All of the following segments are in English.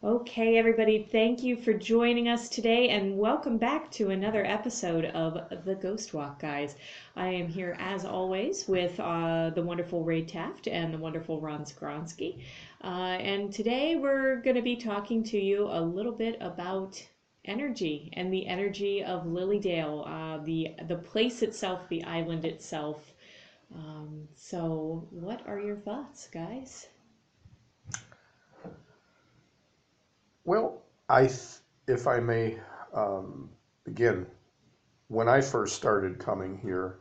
Okay, everybody, thank you for joining us today and welcome back to another episode of the Ghost Walk, guys. I am here as always with the wonderful Ray Taft and the wonderful Ron Skronsky. And today we're going to be talking to you a little bit about energy and the energy of Lilydale, the place itself, the island itself. So, what are your thoughts, guys? Well, if I may begin, when I first started coming here,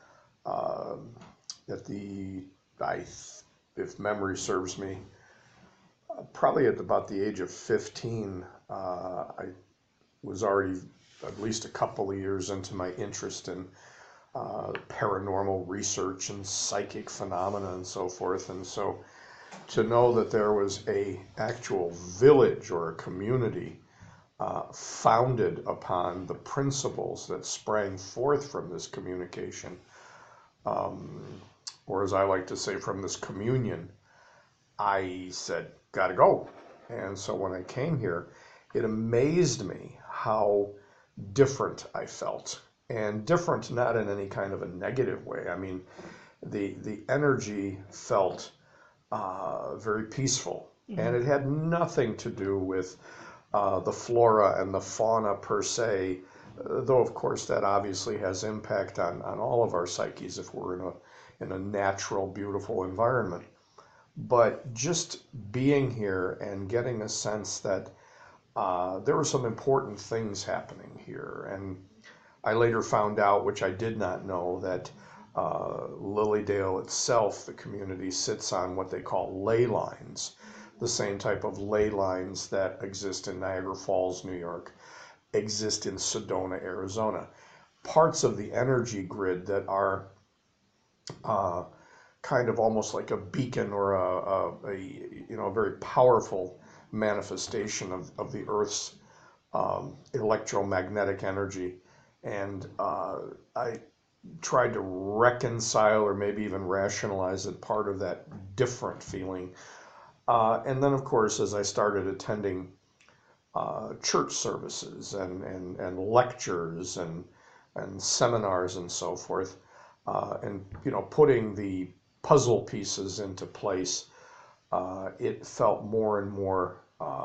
um, at the, I, if memory serves me, probably at about the age of 15, I was already at least a couple of years into my interest in paranormal research and psychic phenomena and so forth. And so to know that there was a actual village or a community founded upon the principles that sprang forth from this communication, um, or as I like to say, from this communion, I said, gotta go. And so when I came here, it amazed me how different I felt. And different not in any kind of a negative way. I mean, the energy felt very peaceful. And it had nothing to do with the flora and the fauna per se, though of course that obviously has impact on all of our psyches if we're in a natural, beautiful environment. But just being here and getting a sense that there were some important things happening here. And I later found out, which I did not know, that Lilydale itself, the community, sits on what they call ley lines, the same type of ley lines that exist in Niagara Falls, New York, exist in Sedona, Arizona. Parts of the energy grid that are uh, kind of almost like a beacon or a very powerful manifestation of the Earth's electromagnetic energy. And I tried to reconcile or maybe even rationalize it, part of that different feeling. And then, of course, as I started attending church services and lectures and seminars and so forth, and putting the puzzle pieces into place, it felt more and more,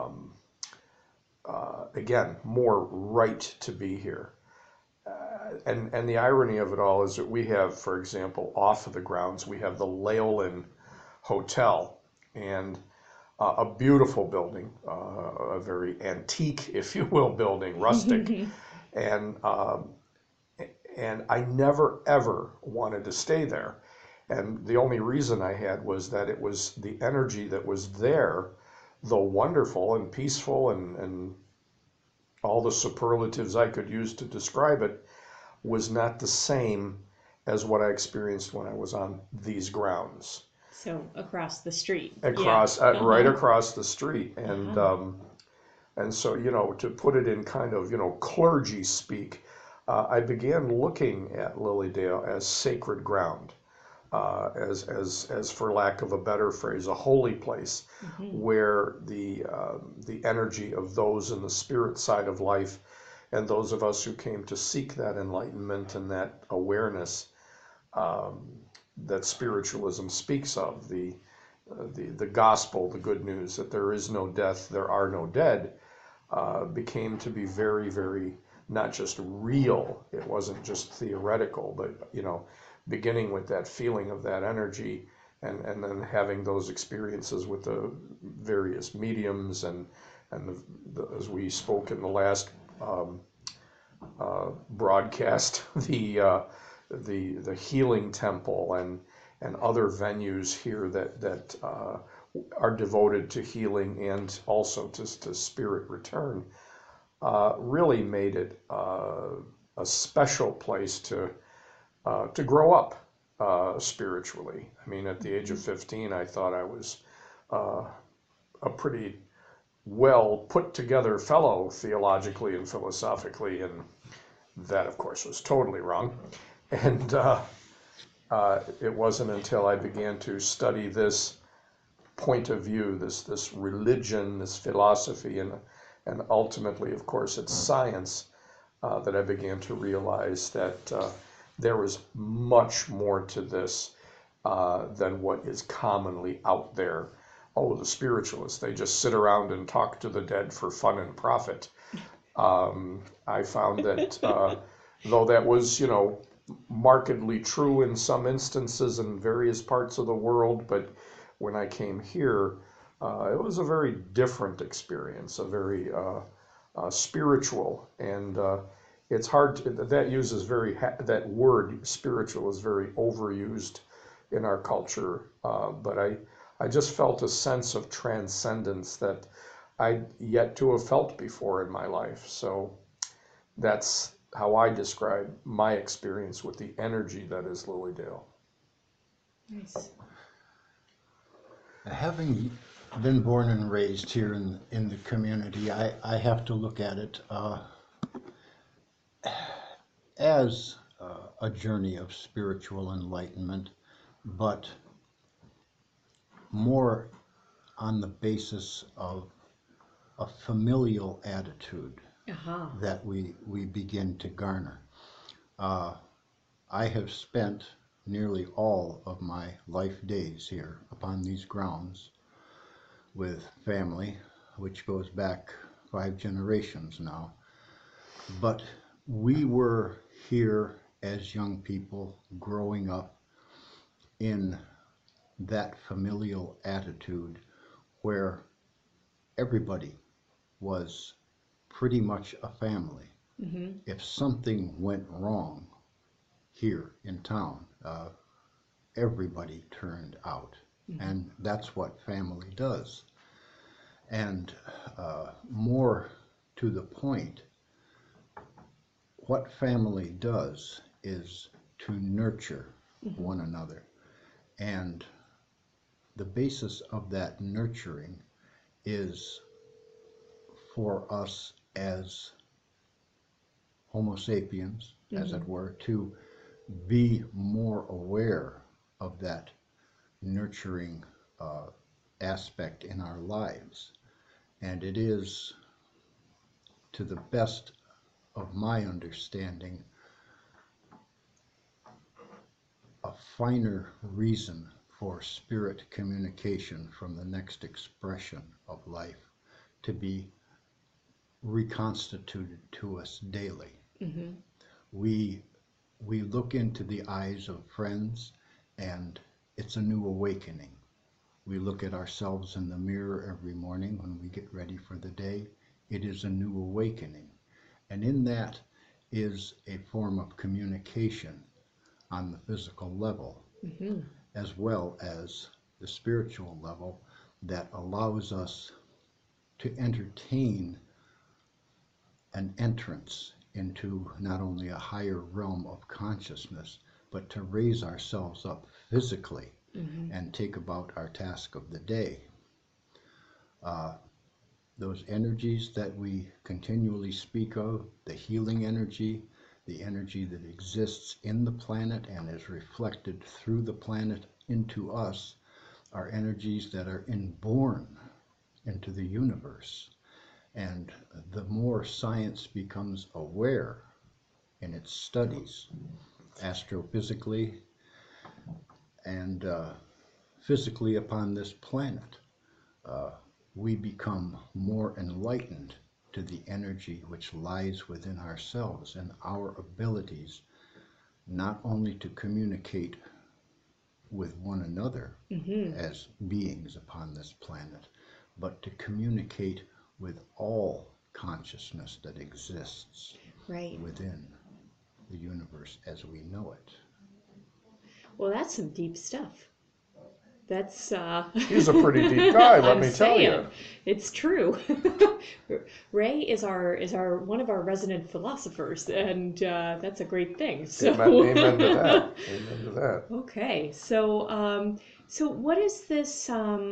again, more right to be here. And the irony of it all is that we have, for example, off of the grounds, we have the Leolin Hotel, and a beautiful building, a very antique, if you will, building, rustic. And and I never ever wanted to stay there. And the only reason I had was that it was the energy that was there, though wonderful and peaceful and all the superlatives I could use to describe it, was not the same as what I experienced when I was on these grounds. So across the street. Across, Yeah. right across the street. And so, to put it in kind of, clergy speak, I began looking at Lilydale as sacred ground, as for lack of a better phrase, a holy place where the energy of those in the spirit side of life and those of us who came to seek that enlightenment and that awareness um, that spiritualism speaks of, the gospel, the good news that there is no death, there are no dead, became to be very, very not just real. It wasn't just theoretical, but beginning with that feeling of that energy, and then having those experiences with the various mediums and as we spoke in the last broadcast, the healing temple and other venues here that are devoted to healing and also to spirit return, really made it a special place to grow up spiritually. I mean, at the age of 15, I thought I was a pretty well put together fellow theologically and philosophically, and that, of course, was totally wrong. And it wasn't until I began to study this point of view, this religion, this philosophy, and ultimately, of course, it's science, that I began to realize that there was much more to this than what is commonly out there. Oh, the spiritualists, they just sit around and talk to the dead for fun and profit. I found that though that was, markedly true in some instances in various parts of the world, but when I came here, it was a very different experience, a very spiritual, and it's hard to, that word spiritual is very overused in our culture, but I just felt a sense of transcendence that I'd yet to have felt before in my life. So that's how I describe my experience with the energy that is Lilydale. Nice. Having been born and raised here in the community, I have to look at it as a journey of spiritual enlightenment, but more on the basis of a familial attitude Uh-huh. that we begin to garner. I have spent nearly all of my life days here upon these grounds with family, which goes back 5 generations now. But we were here as young people growing up in that familial attitude where everybody was pretty much a family. Mm-hmm. If something went wrong here in town, everybody turned out. Mm-hmm. And that's what family does. And more to the point, what family does is to nurture Mm-hmm. one another. And the basis of that nurturing is for us as Homo sapiens, as it were, to be more aware of that nurturing aspect in our lives. And it is, to the best of my understanding, a finer reason for spirit communication from the next expression of life to be reconstituted to us daily. Mm-hmm. We look into the eyes of friends, and it's a new awakening. We look at ourselves in the mirror every morning when we get ready for the day. It is a new awakening. And in that is a form of communication on the physical level, Mm-hmm. as well as the spiritual level, that allows us to entertain an entrance into not only a higher realm of consciousness, but to raise ourselves up physically Mm-hmm. and take about our task of the day. Those energies that we continually speak of, the healing energy, the energy that exists in the planet and is reflected through the planet into us, are energies that are inborn into the universe. And the more science becomes aware in its studies, astrophysically and physically upon this planet, we become more enlightened to the energy which lies within ourselves and our abilities not only to communicate with one another Mm-hmm. as beings upon this planet, but to communicate with all consciousness that exists Right. within the universe as we know it. Well, that's some deep stuff. That's He's a pretty deep guy, let I'm me tell you. saying, it's true. Ray is our one of our resident philosophers, and that's a great thing. So Amen to that. Amen to that. Okay, so what is this?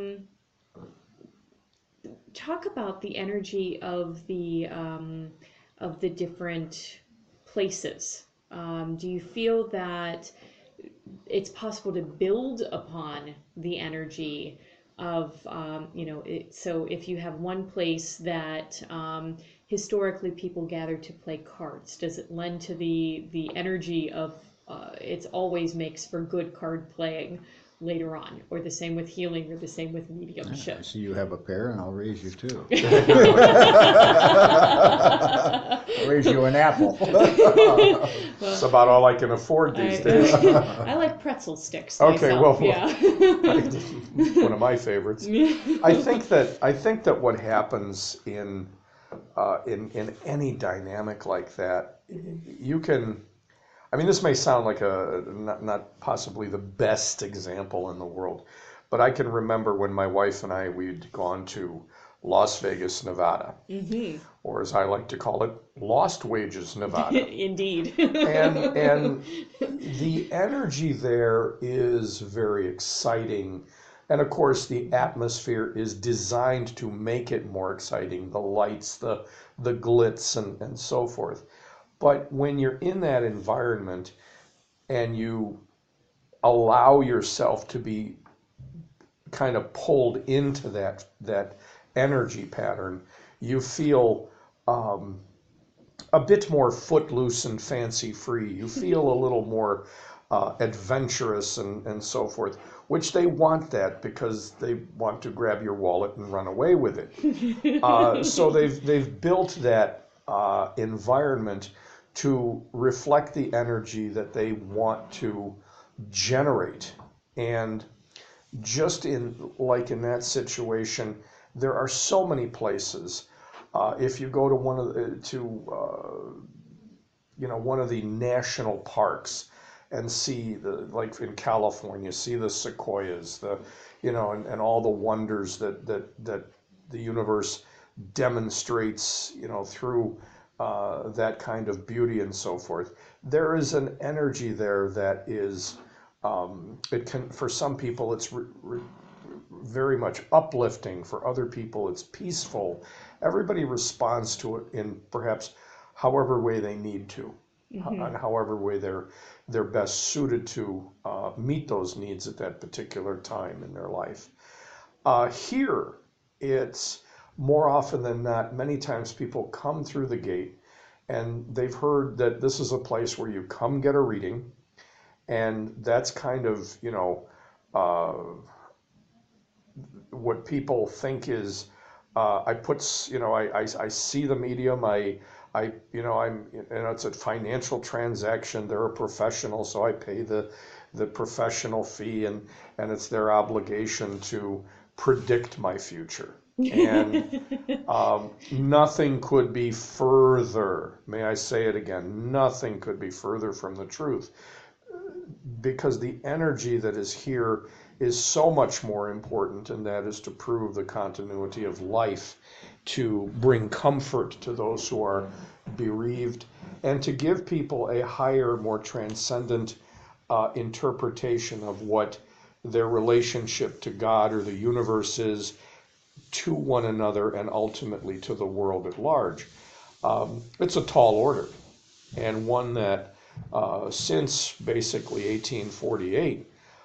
Talk about the energy of the different places. Do you feel that it's possible to build upon the energy of so if you have one place that historically people gather to play cards, does it lend to the energy of it always makes for good card playing later on, or the same with healing, or the same with mediumship? I see you have a pair, and I'll raise you two. I'll raise you an apple. It's about all I can afford these days. I like pretzel sticks Okay, myself. well, Yeah. One of my favorites. I think that what happens in any dynamic like that, you can. I mean, this may sound like not possibly the best example in the world, but I can remember when my wife and we'd gone to Las Vegas, Nevada, or as I like to call it, Lost Wages, Nevada. Indeed. and the energy there is very exciting. And of course, the atmosphere is designed to make it more exciting, the lights, the glitz, and so forth. But when you're in that environment and you allow yourself to be kind of pulled into that energy pattern, you feel a bit more footloose and fancy free. You feel a little more adventurous and so forth, which they want that because they want to grab your wallet and run away with it. So they've built that environment to reflect the energy that they want to generate. And just in that situation, there are so many places. If you go to one of the national parks and see like in California, see the sequoias, and all the wonders that the universe demonstrates, through that kind of beauty and so forth. There is an energy there that is, for some people it's very much uplifting. For other people it's peaceful. Everybody responds to it in perhaps however way they need to, and however way they're best suited to meet those needs at that particular time in their life. Here, it's more often than not, many times people come through the gate and they've heard that this is a place where you come get a reading, and that's kind of, what people think is, I see the medium, it's a financial transaction. They're a professional, so I pay the professional fee, and it's their obligation to predict my future. And nothing could be further, may I say it again, nothing could be further from the truth, because the energy that is here is so much more important, and that is to prove the continuity of life, to bring comfort to those who are bereaved, and to give people a higher, more transcendent interpretation of what their relationship to God or the universe is, to one another, and ultimately to the world at large. It's a tall order, and one that since basically 1848,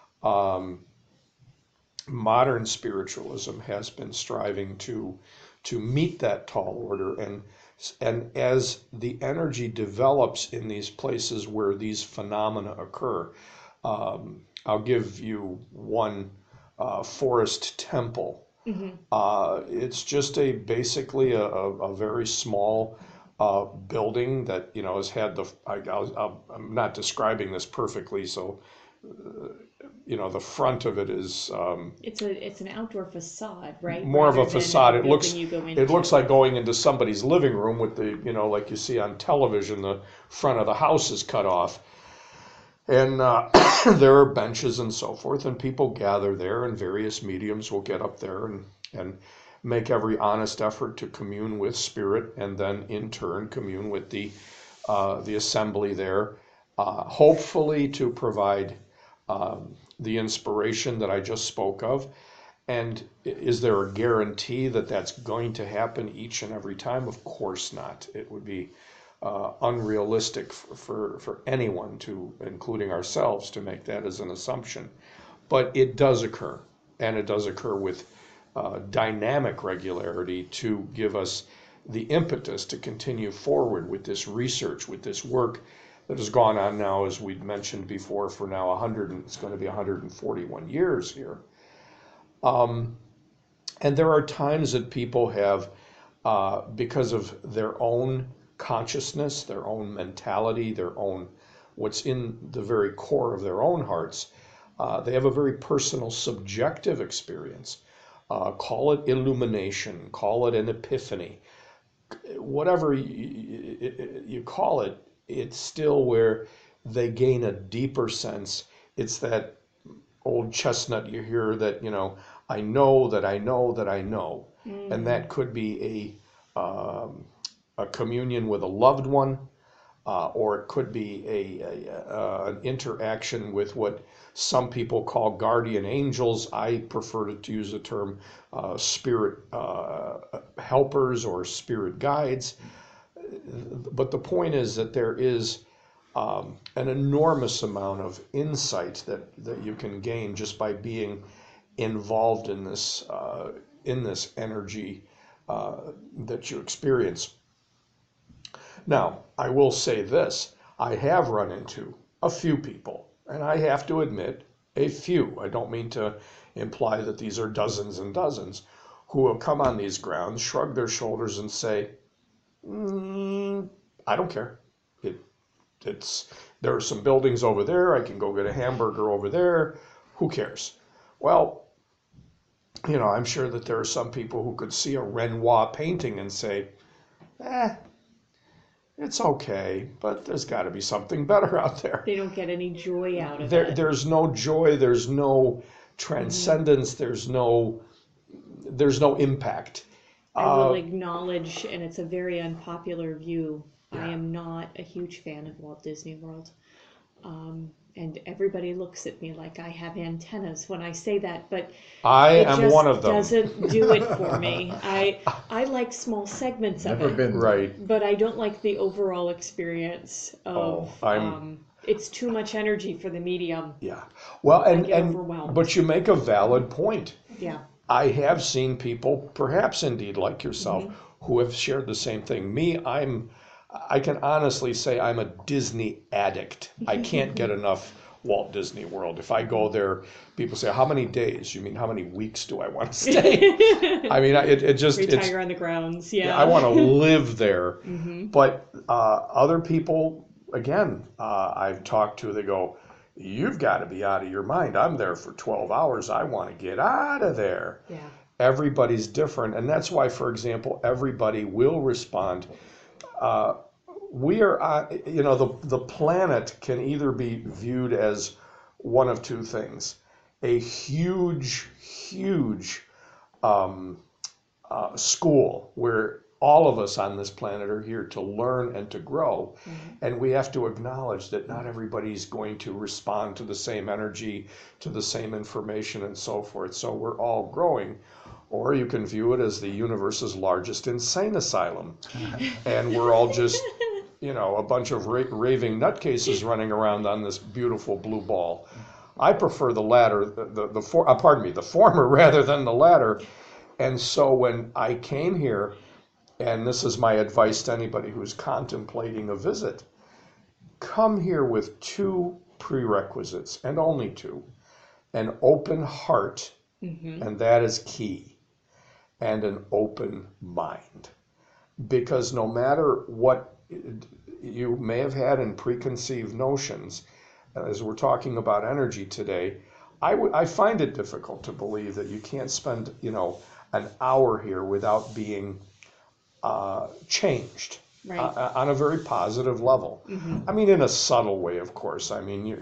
modern spiritualism has been striving to meet that tall order, and as the energy develops in these places where these phenomena occur, I'll give you one, Forest Temple. It's just basically a very small building that has had I'm not describing this perfectly, so the front of it is it's an outdoor facade, right? More of a facade. It looks like going into somebody's living room with the like you see on television, the front of the house is cut off, and there are benches and so forth, and people gather there, and various mediums will get up there and make every honest effort to commune with spirit, and then in turn commune with the assembly there, hopefully to provide the inspiration that I just spoke of. And is there a guarantee that that's going to happen each and every time? Of course not. It would be unrealistic for anyone to, including ourselves, to make that as an assumption. But it does occur. and it does occur with dynamic regularity to give us the impetus to continue forward with this research, with this work that has gone on now, as we'd mentioned before, for now 100, it's going to be 141 years here. And there are times that people have, because of their own consciousness, their own mentality, their own, what's in the very core of their own hearts, they have a very personal, subjective experience. Call it illumination, call it an epiphany, whatever you call it, it's still where they gain a deeper sense. It's that old chestnut you hear that, I know that I know that I know. And that could be a communion with a loved one, or it could be an interaction with what some people call guardian angels. I prefer to use the term spirit helpers or spirit guides. But the point is that there is an enormous amount of insight that you can gain just by being involved in this energy that you experience. Now, I will say this, I have run into a few people, and I have to admit, a few, I don't mean to imply that these are dozens and dozens, who will come on these grounds, shrug their shoulders and say, I don't care. There are some buildings over there, I can go get a hamburger over there, who cares? Well, I'm sure that there are some people who could see a Renoir painting and say, it's okay, but there's got to be something better out there. They don't get any joy out of it. There's no joy, there's no transcendence, there's no impact. I will acknowledge, and it's a very unpopular view, I am not a huge fan of Walt Disney World. And everybody looks at me like I have antennas when I say that, but I am one of them. It doesn't do it for me. I like small segments of it. Never been right, but I don't like the overall experience of. It's too much energy for the medium. Yeah. Well, but you make a valid point. Yeah. I have seen people, perhaps indeed like yourself, who have shared the same thing. Me, I can honestly say I'm a Disney addict. I can't get enough Walt Disney World. If I go there, people say, how many days? You mean, how many weeks do I want to stay? I mean, it just... Retire on the grounds, yeah. I want to live there. But other people, again, I've talked to, they go, you've got to be out of your mind. I'm there for 12 hours. I want to get out of there. Yeah. Everybody's different. And that's why, for example, everybody will respond. We are, the planet can either be viewed as one of two things: a huge, huge school where all of us on this planet are here to learn and to grow. And we have to acknowledge that not everybody's going to respond to the same energy, to the same information, and so forth. So we're all growing. Or you can view it as the universe's largest insane asylum. And we're all just, a bunch of raving nutcases running around on this beautiful blue ball. I prefer the latter, the former rather than the latter. And so when I came here, and this is my advice to anybody who's contemplating a visit, come here with two prerequisites, and only two: an open heart, and that is key, and an open mind. Because no matter what you may have had in preconceived notions, as we're talking about energy today, I find it difficult to believe that you can't spend, an hour here without being changed. Right. On a very positive level. I mean, in a subtle way, of course. I mean,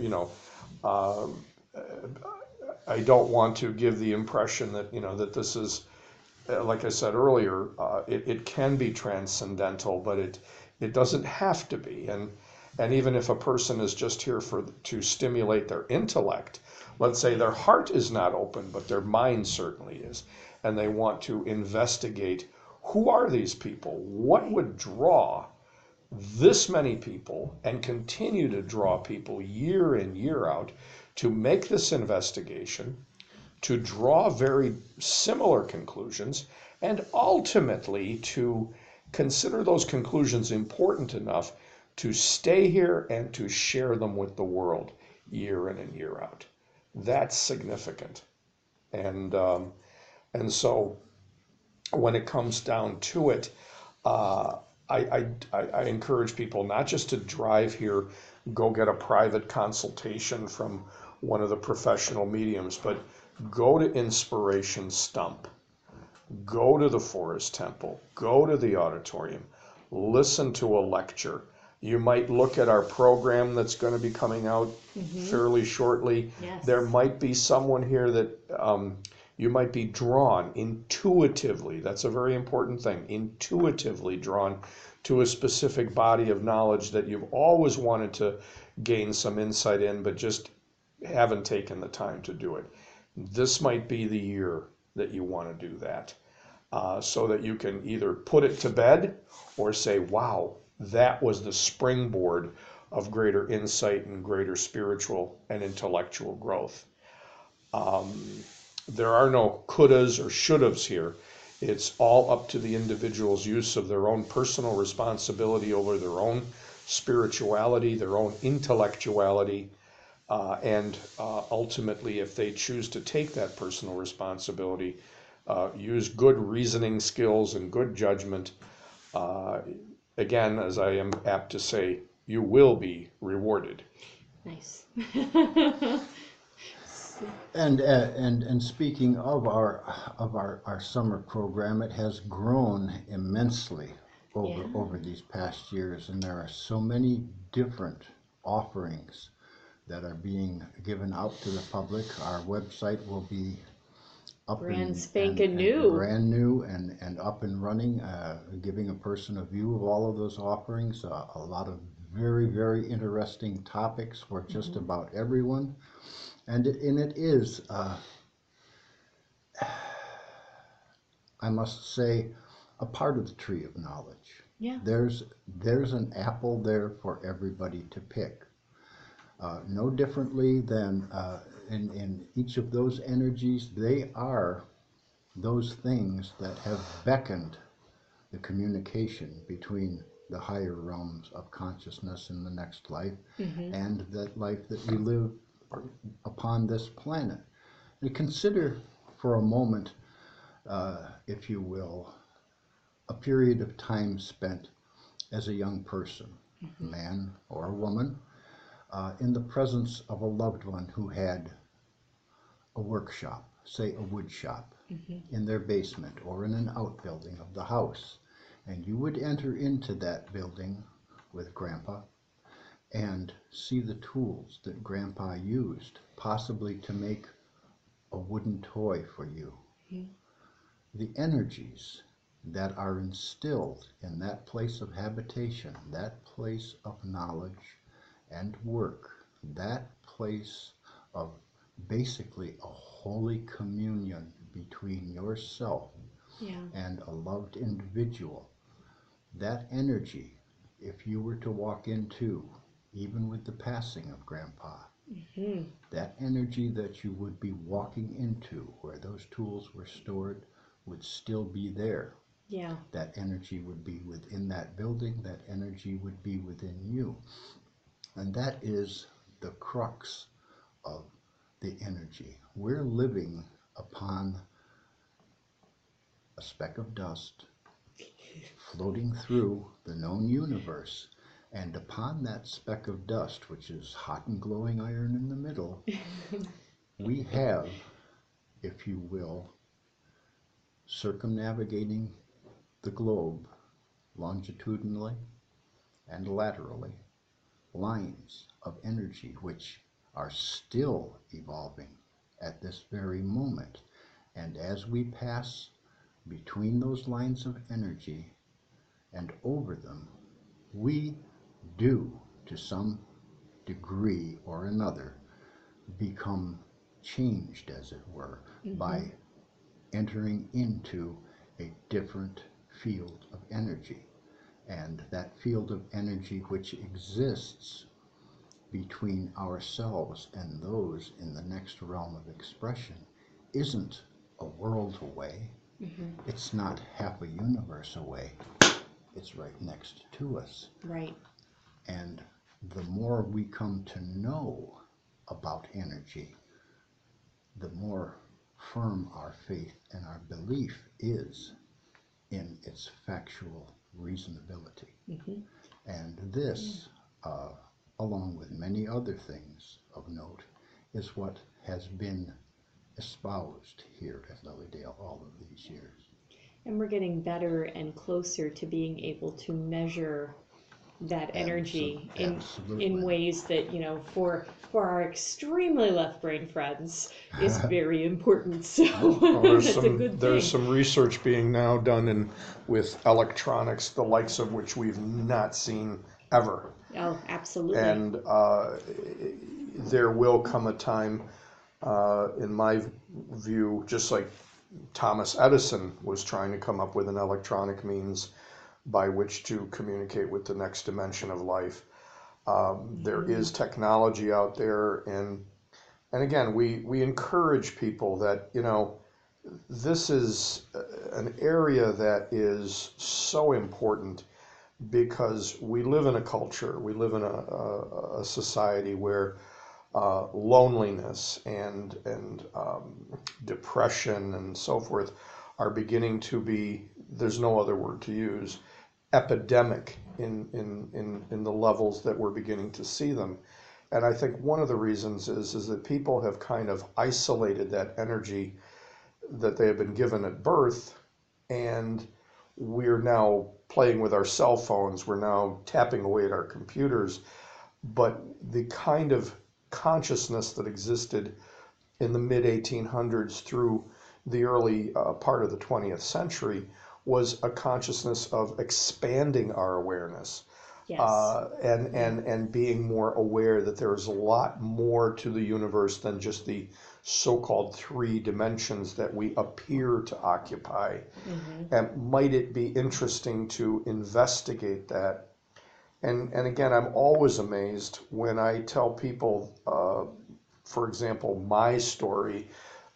I don't want to give the impression that, that this is, like I said earlier, it can be transcendental, but it doesn't have to be. And even if a person is just here to stimulate their intellect, let's say their heart is not open, but their mind certainly is, and they want to investigate, who are these people? What would draw this many people and continue to draw people year in, year out to make this investigation, to draw very similar conclusions and ultimately to consider those conclusions important enough to stay here and to share them with the world year in and year out. That's significant. And so when it comes down to it, uh, I encourage people not just to drive here, go get a private consultation from one of the professional mediums, but go to Inspiration Stump, go to the Forest Temple, go to the auditorium, listen to a lecture. You might look at our program that's going to be coming out fairly shortly. Yes. There might be someone here that you might be drawn intuitively. That's a very important thing. Intuitively drawn to a specific body of knowledge that you've always wanted to gain some insight in, but just haven't taken the time to do it. This might be the year that you want to do that, so that you can either put it to bed or say, wow, that was the springboard of greater insight and greater spiritual and intellectual growth. There are no couldas or shouldas here. It's all up to the individual's use of their own personal responsibility over their own spirituality, their own intellectuality, and ultimately, if they choose to take that personal responsibility, use good reasoning skills and good judgment, again, as I am apt to say, you will be rewarded. Nice. And speaking of our summer program, it has grown immensely over these past years, and there are so many different offerings that are being given out to the public. Our website will be up Brand spanking new. brand new and up and running, giving a person a view of all of those offerings. A lot of very, very interesting topics for just about everyone. And it is, I must say, a part of the tree of knowledge. Yeah. There's an apple there for everybody to pick. No differently than in each of those energies, they are those things that have beckoned the communication between the higher realms of consciousness in the next life and that life that we live upon this planet. And consider for a moment, if you will, a period of time spent as a young person, man or a woman, in the presence of a loved one who had a workshop, say a wood shop, in their basement or in an outbuilding of the house. And you would enter into that building with Grandpa and see the tools that Grandpa used, possibly to make a wooden toy for you. The energies that are instilled in that place of habitation, that place of knowledge and work, that place of basically a holy communion between yourself and a loved individual. That energy, if you were to walk into, even with the passing of Grandpa, that energy that you would be walking into where those tools were stored would still be there. Yeah. That energy would be within that building, that energy would be within you. And that is the crux of the energy. We're living upon a speck of dust floating through the known universe. And upon that speck of dust, which is hot and glowing iron in the middle, we have, if you will, circumnavigating the globe longitudinally and laterally, lines of energy which are still evolving at this very moment. And as we pass between those lines of energy and over them, we do, to some degree or another, become changed, as it were, by entering into a different field of energy. And that field of energy which exists between ourselves and those in the next realm of expression isn't a world away. It's not half a universe away. It's right next to us. Right. And the more we come to know about energy, the more firm our faith and our belief is in its factual reasonability. And this, along with many other things of note, is what has been espoused here at Lilydale all of these years. And we're getting better and closer to being able to measure that energy Absolutely. in ways that, for our extremely left brain friends is very important. So that's a good There's thing. some research being now done with electronics, the likes of which we've not seen ever. Oh, absolutely. And there will come a time, in my view, just like Thomas Edison was trying to come up with an electronic means by which to communicate with the next dimension of life. There is technology out there, and again, we encourage people that, this is an area that is so important, because we live in a culture, we live in a society where loneliness and depression and so forth are beginning to be, there's no other word to use, epidemic in the levels that we're beginning to see them. And I think one of the reasons is that people have kind of isolated that energy that they have been given at birth, and we're now playing with our cell phones, we're now tapping away at our computers, but the kind of consciousness that existed in the mid-1800s through the early part of the 20th century was a consciousness of expanding our awareness. Yes. And being more aware that there's a lot more to the universe than just the so-called 3 dimensions that we appear to occupy. And might it be interesting to investigate that? And again, I'm always amazed when I tell people, for example, my story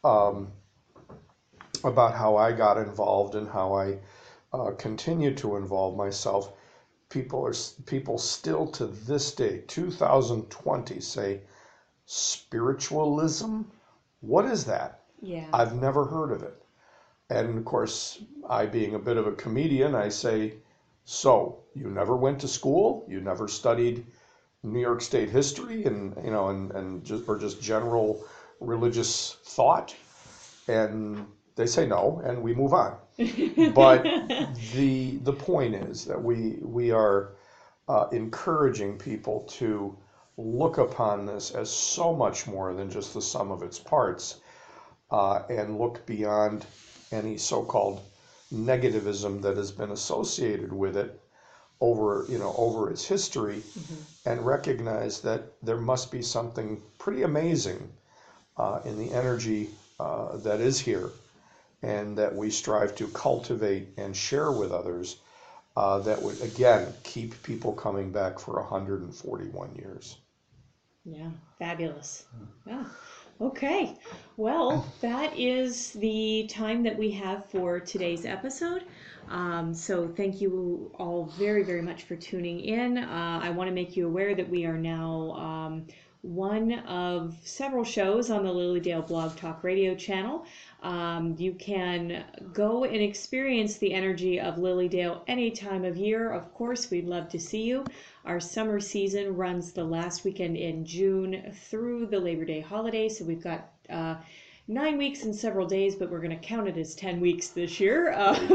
about how I got involved and how I continue to involve myself. People still to this day, 2020, say, spiritualism? What is that? Yeah. I've never heard of it. And of course, I being a bit of a comedian, I say, so you never went to school? You never studied New York State history and just general religious thought? And they say no, and we move on. But the point is that we are encouraging people to look upon this as so much more than just the sum of its parts, and look beyond any so-called negativism that has been associated with it over its history, and recognize that there must be something pretty amazing in the energy that is here, and that we strive to cultivate and share with others, that would, again, keep people coming back for 141 years. Yeah, fabulous. Yeah. Okay. Well, that is the time that we have for today's episode. So thank you all very, very much for tuning in. I want to make you aware that we are now one of several shows on the Lilydale Blog Talk Radio channel. You can go and experience the energy of Lilydale any time of year. Of course, we'd love to see you. Our summer season runs the last weekend in June through the Labor Day holiday, so we've got 9 weeks and several days, but we're going to count it as 10 weeks this year.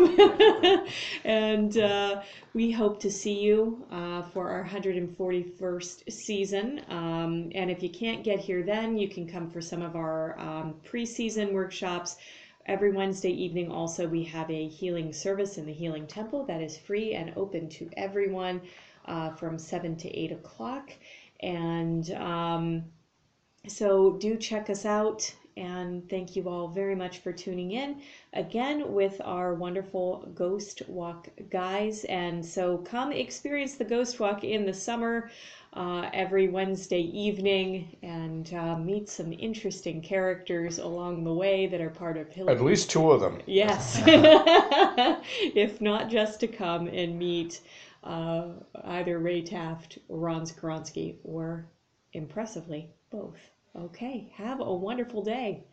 And we hope to see you for our 141st season. And if you can't get here then, you can come for some of our pre-season workshops. Every Wednesday evening also we have a healing service in the Healing Temple that is free and open to everyone from 7 to 8 o'clock. And so do check us out. And thank you all very much for tuning in again with our wonderful Ghost Walk guys. And so come experience the Ghost Walk in the summer. every Wednesday evening and meet some interesting characters along the way that are part of Hillary. At least two of them. Yes. If not just to come and meet either Ray Taft, Ron Skronsky, or impressively, both. Okay, have a wonderful day.